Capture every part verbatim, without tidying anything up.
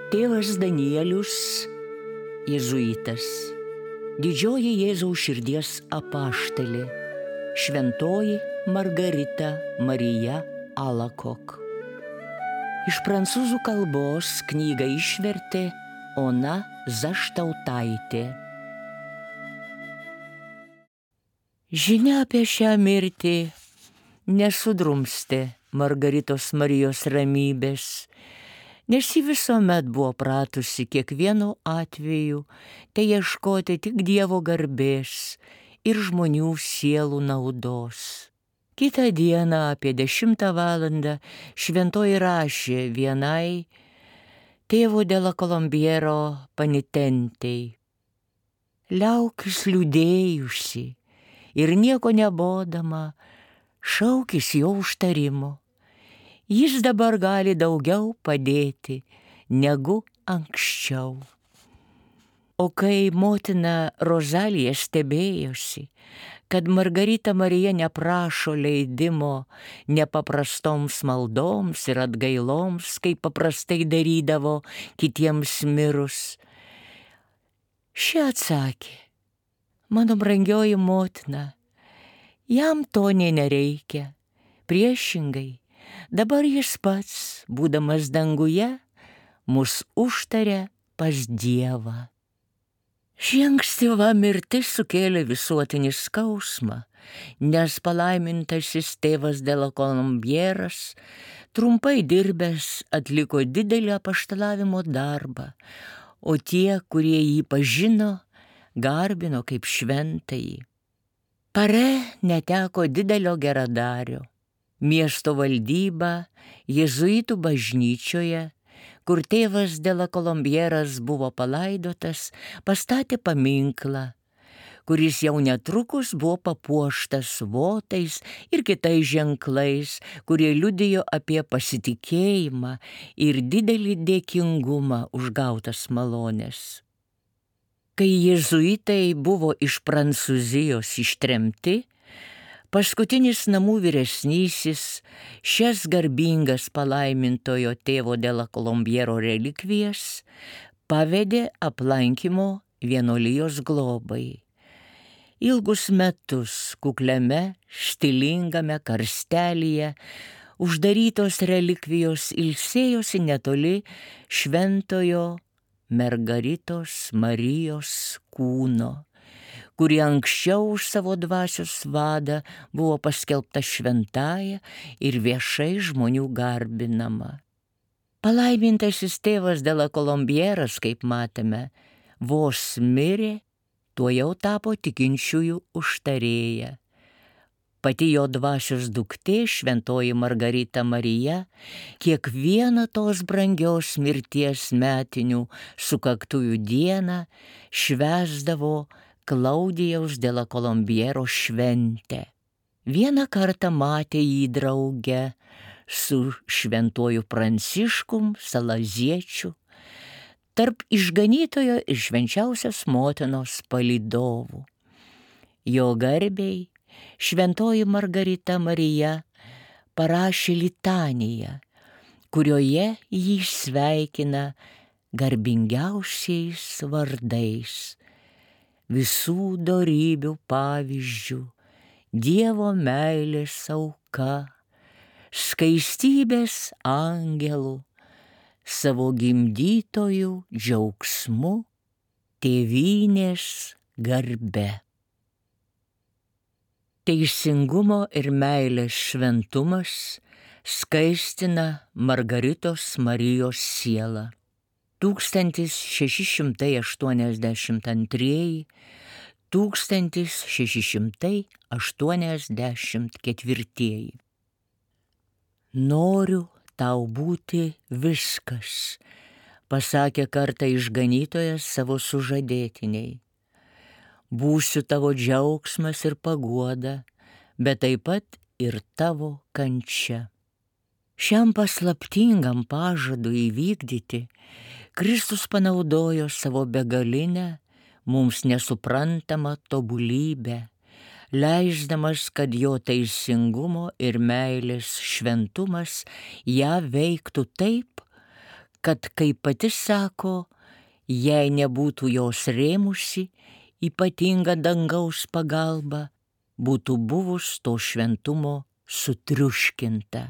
Tėvas Danielius, jėzuitas, didžioji Jėzaus širdies apaštalė, šventoji Margarita Marija Alacoque. Iš prancūzų kalbos knygą išvertė Ona Zaštautaitė. Žinia apie šią mirtį nesudrumstė Margaritos Marijos ramybės, nes ji visuomet buvo pratusi kiekvienu atveju tai ieškoti tik Dievo garbės ir žmonių sielų naudos. Kitą dieną apie dešimtą valandą šventoji rašė vienai tėvo de la Colombiero panitentei: liaukis liūdėjusi ir nieko nebodama, šaukis jo užtarimo. Jis dabar gali daugiau padėti negu anksčiau. O kai motina Rozalija stebėjosi, kad Margarita Marija neprašo leidimo nepaprastoms maldoms ir atgailoms, kaip paprastai darydavo kitiems mirus, ši atsakė: mano brangioji motina, jam to nė nereikia. Priešingai, dabar jis pats, būdamas danguje, mus užtaria pas Dievą. Ši ankstyva mirtis sukėlė visuotinį skausmą, nes palaimintasis tėvas de la Colombieras, trumpai dirbęs, atliko didelį apaštalavimo darbą, o tie, kurie jį pažino, garbino kaip šventąjį. Pare neteko didelio geradario. Miesto valdyba jėzuitų bažnyčioje, kur tėvas de la Colombieras buvo palaidotas, pastatė paminklą, kuris jau netrukus buvo papuoštas votais ir kitais ženklais, kurie liudijo apie pasitikėjimą ir didelį dėkingumą už gautas malones. Kai jėzuitai buvo iš Prancūzijos ištremti, paskutinis namų vyresnysis šias garbingas palaimintojo tėvo de la Colombiero relikvijas pavedė aplankymo vienuolijos globai. Ilgus metus kukliame, stilingame karstelyje uždarytos relikvijos ilsėjosi netoli šventojo Margaritos Marijos kūno, kuri anksčiau už savo dvasios vadą buvo paskelbta šventąja ir viešai žmonių garbinama. Palaimintasis tėvas de la Colombieras, kaip matėme, vos mirė, tuojau tapo tikinčiųjų užtarėja. Pati jo dvasios duktė, šventoji Margarita Marija, kiekvieną tos brangios mirties metinių sukaktųjų dieną švęsdavo Klaudijaus de la Colombiero šventę. Vieną kartą matė jį drauge su šventuoju Pranciškum Salaziečiu, tarp išganytojo ir švenčiausios motinos palydovų. Jo garbei šventoji Margarita Marija parašė litaniją, kurioje jį sveikina garbingiausiais vardais, visų dorybių pavyzdžių, Dievo meilės auka, skaistybės angelų, savo gimdytojų džiaugsmu, tėvynės garbe. Teisingumo ir meilės šventumas skaistina Margaritos Marijos sielą. tūkstantis šeši šimtai aštuoniasdešimt antrieji - tūkstantis šeši šimtai aštuoniasdešimt ketvirtieji. Noriu tau būti viskas, pasakė kartą išganytojas savo sužadėtiniai. Būsiu tavo džiaugsmas ir paguoda, bet taip pat ir tavo kančia. Šiam paslaptingam pažadui įvykdyti Kristus panaudojo savo begalinę, mums nesuprantamą tobulybę, leisdamas, kad jo teisingumo ir meilės šventumas ją veiktų taip, kad, kaip pati sako, jei nebūtų jos rėmusi ypatinga dangaus pagalba, būtų buvus to šventumo sutriuškinta.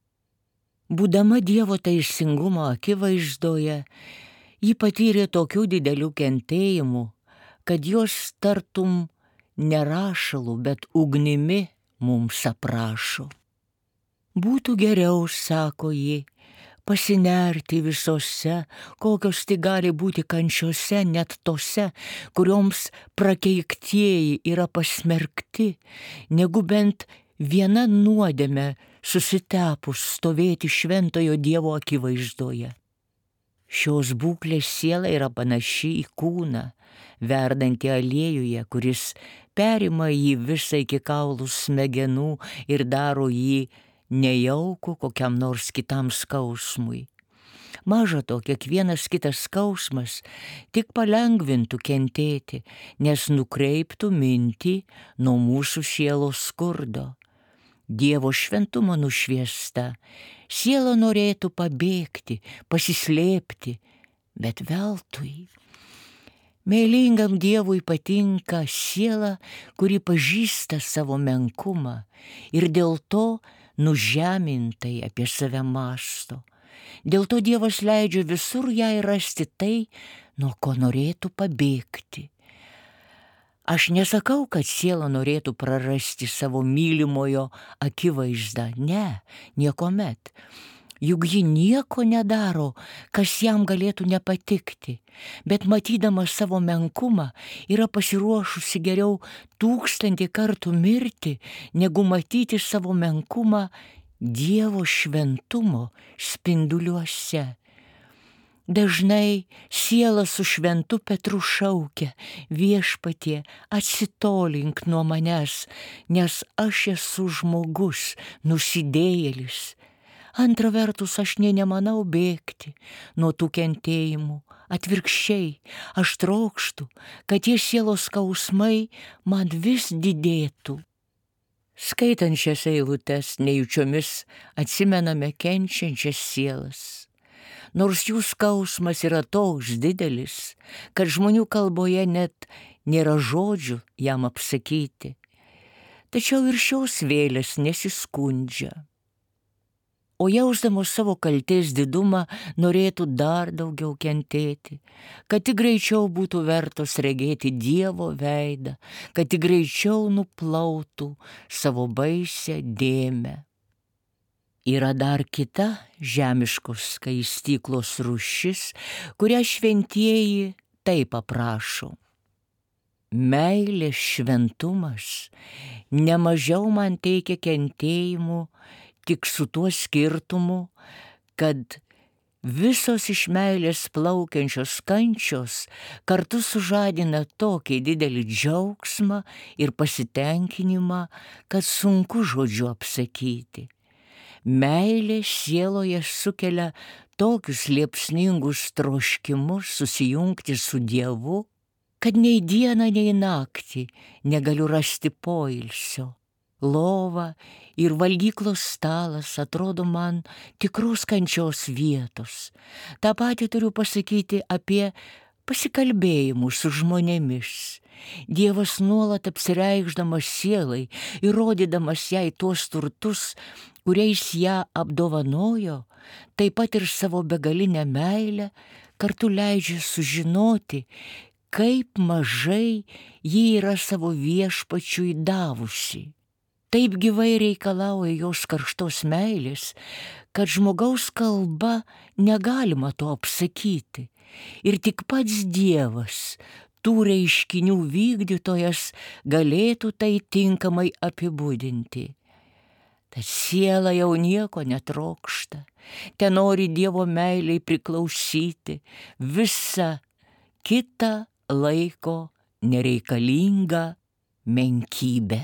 Būdama Dievo teisingumo akivaizdoje, ji patyrė tokių didelių kentėjimų, kad jos tartum nerašalų, bet ugnimi mums aprašo. Būtų geriau, sako ji, pasinerti visose, kokios tik gali būti kančiose, net tose, kurioms prakeiktieji yra pasmerkti, negu bent viena nuodėme susitepus stovėti šventojo Dievo akivaizdoje. Šios būklės siela yra panaši į kūną, verdantį aliejuje, kuris perima jį visą iki kaulų smegenų ir daro jį nejaukų kokiam nors kitam skausmui. Maža to, kiekvienas kitas skausmas tik palengvintų kentėti, nes nukreiptų mintį nuo mūsų sielos skurdo. Dievo šventumo nušviesta, siela norėtų pabėgti, pasislėpti, bet veltui. Meilingam Dievui patinka siela, kuri pažįsta savo menkumą ir dėl to nužemintai apie save mąsto. Dėl to Dievas leidžia visur jai rasti tai, nuo ko norėtų pabėgti. Aš nesakau, kad siela norėtų prarasti savo mylimojo akivaizdą. Ne, niekuomet. Juk ji nieko nedaro, kas jam galėtų nepatikti, bet matydama savo menkumą yra pasiruošusi geriau tūkstantį kartų mirti, negu matyti savo menkumą Dievo šventumo spinduliuose. Dažnai siela su šventu Petru šaukia: Viešpatie, atsitolink nuo manęs, nes aš esu žmogus, nusidėjėlis. Antra vertus, aš nė nemanau bėgti nuo tų kentėjimų. Atvirkščiai, aš trokštu, kad tie sielos skausmai man vis didėtų. Skaitant šias eilutes, nejučiomis atsimename kenčiančias sielas. Nors jų skausmas yra toks didelis, kad žmonių kalboje net nėra žodžių jam apsakyti. Tačiau ir šios vėlės nesiskundžia. O jausdamos savo kaltės didumą norėtų dar daugiau kentėti, kad tik greičiau būtų vertos regėti Dievo veidą, kad tik greičiau nuplautų savo baisią dėmę. Yra dar kita žemiškos skaistyklos rūšis, kurią šventieji taip aprašo. Meilės šventumas nemažiau man teikia kentėjimų, tik su tuo skirtumu, kad visos iš meilės plaukiančios kančios kartu sužadina tokį didelį džiaugsmą ir pasitenkinimą, kad sunku žodžiu apsakyti. Meilė sieloje sukelia tokius liepsningus troškimus susijungti su Dievu, kad nei dieną, nei naktį negaliu rasti poilsio. Lova ir valgyklos stalas atrodo man tikros kančios vietos. Ta patį turiu pasakyti apie pasikalbėjimus su žmonėmis. Dievas nuolat apsireikšdamas sielai ir rodydamas jai tuos turtus, kuriais ją apdovanojo, taip pat ir savo begalinę meilę, kartu leidžia sužinoti, kaip mažai ji yra savo viešpačiui davusi. Taip gyvai reikalauja jos karštos meilės, kad žmogaus kalba negalima to apsakyti. Ir tik pats Dievas, tų reiškinių vykdytojas, galėtų tai tinkamai apibūdinti. Tad siela jau nieko netrokšta, ten nori Dievo meiliai priklausyti, visa kita laiko nereikalinga menkybė.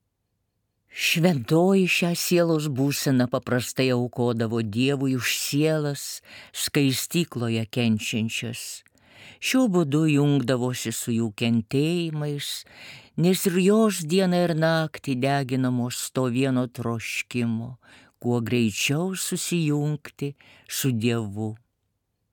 Šventoji šią sielos būseną paprastai aukodavo Dievui už sielas skaistykloje kenčiančias. Šiuo būdu jungdavosi su jų kentėjimais, nes ir jos dieną ir naktį deginamos to vieno troškimo, kuo greičiau susijungti su Dievu.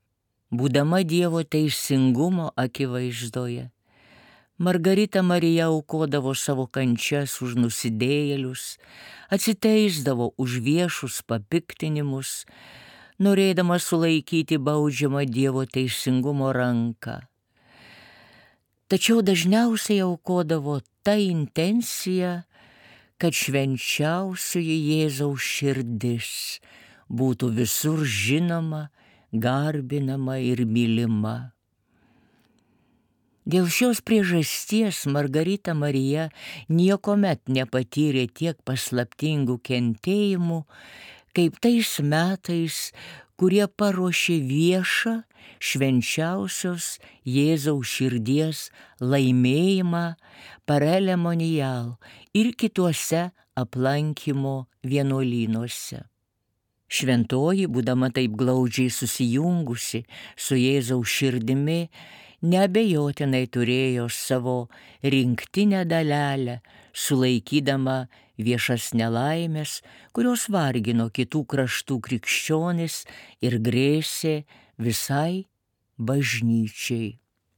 būdama Dievo teisingumo akivaizdoje. Margarita Marija aukodavo savo kančias už nusidėjėlius, atsiteisdavo už viešus papiktinimus, norėdama sulaikyti baudžiamą Dievo teisingumo ranką. Tačiau dažniausiai aukodavo ta intencija, kad švenčiausioji Jėzaus širdis būtų visur žinoma, garbinama ir mylima. Dėl šios priežasties Margarita Marija niekuomet nepatyrė tiek paslaptingų kentėjimų, kaip tais metais, kurie paruošė viešą švenčiausios Jėzaus širdies laimėjimą Parelemonial ir kituose aplankymo vienuolynuose. Šventoji, būdama taip glaudžiai susijungusi su Jėzaus širdimi, neabejotinai turėjo savo rinktinę dalelę, sulaikydama viešas nelaimės, kurios vargino kitų kraštų krikščionis ir grėsė visai bažnyčiai.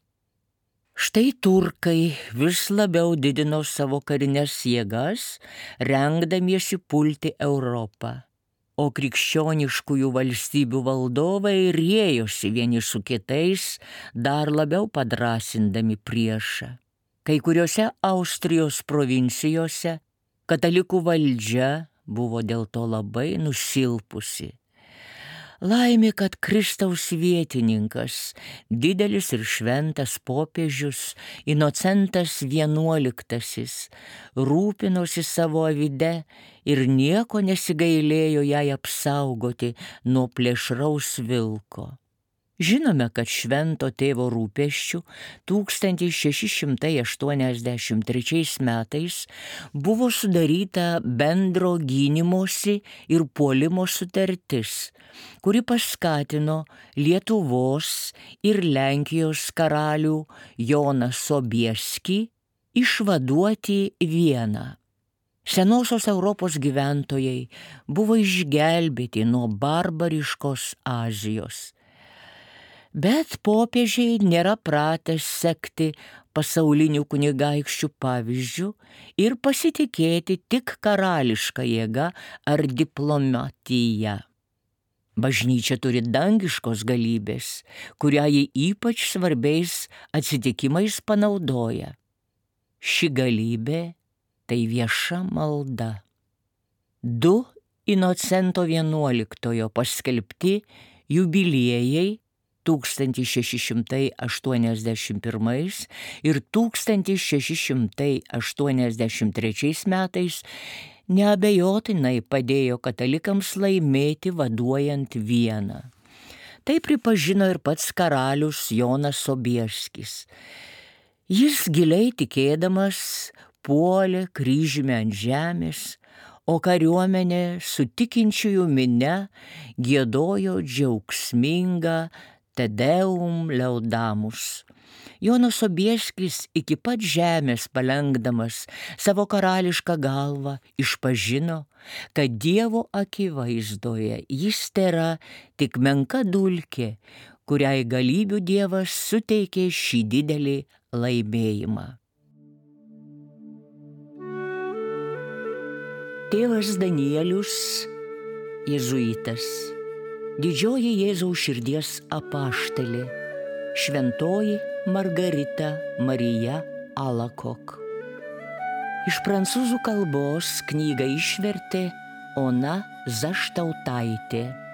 Štai turkai vis labiau didino savo karinės jėgas, rengdamiesi pulti Europą, o krikščioniškųjų valstybių valdovai riejosi vieni su kitais, dar labiau padrasindami priešą. Kai kuriuose Austrijos provincijose katalikų valdžia buvo dėl to labai nusilpusi. Laimė, kad Kristaus vietininkas, didelis ir šventas popiežius Inocentas vienuoliktasis, rūpinosi savo avide ir nieko nesigailėjo jai apsaugoti nuo plėšraus vilko. Žinome, kad švento tėvo rūpesčių tūkstantis šeši šimtai aštuoniasdešimt trečiais metais buvo sudaryta bendro gynimosi ir puolimo sutartis, kuri paskatino Lietuvos ir Lenkijos karalių Joną Sobieskį išvaduoti Vieną. Senosios Europos gyventojai buvo išgelbėti nuo barbariškos Azijos. Bet popiežiai nėra pratę sekti pasaulinių kunigaikščių pavyzdžių ir pasitikėti tik karališka jėga ar diplomatija. Bažnyčia turi dangiškos galybės, kurią ji ypač svarbiais atsitikimais panaudoja. Ši galybė tai vieša malda. Du Inocento vienuoliktojo paskelbti jubiliejai tūkstantis šeši šimtai aštuoniasdešimt pirmais ir tūkstantis šeši šimtai aštuoniasdešimt trečiais metais neabejotinai padėjo katalikams laimėti vaduojant Vieną. Tai pripažino ir pats karalius Jonas Sobieskis. Jis giliai tikėdamas puolė kryžiumi ant žemės, o kariuomenė su tikinčiųjų minia giedojo džiaugsmingą Te Deum Laudamus. Jonas Sobieskis iki pat žemės palenkdamas savo karališką galvą išpažino, kad Dievo akivaizdoje jis tėra tik menka dulkė, kuriai galybių Dievas suteikė šį didelį laimėjimą. Tėvas Danielius, jėzuitas, didžioji Jėzaus širdies apaštalė, šventoji Margarita Marija Alacoque. Iš prancūzų kalbos knygą išvertė Ona Zaštautaitė.